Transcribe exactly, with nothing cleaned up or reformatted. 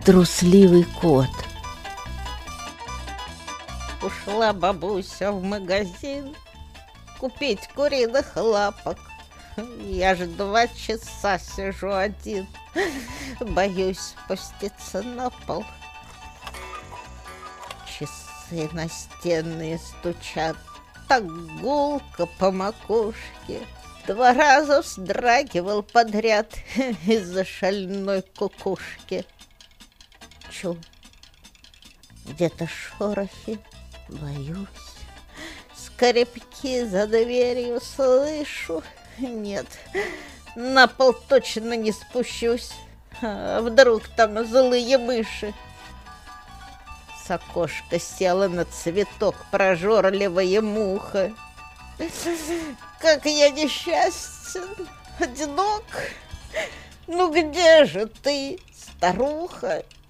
Трусливый кот. Ушла бабуся в магазин купить куриных лапок. Я же два часа сижу один, боюсь спуститься на пол. Часы настенные стучат так гулко по макушке. Два раза вздрагивал подряд из-за шальной кукушки. Чу, где-то шорохи, боюсь. Скрипки за дверью слышу. Нет, на пол точно не спущусь. А вдруг там злые мыши? С окошка села на цветок прожорливая муха. Как я несчастен, одинок. Ну где же ты, старуха?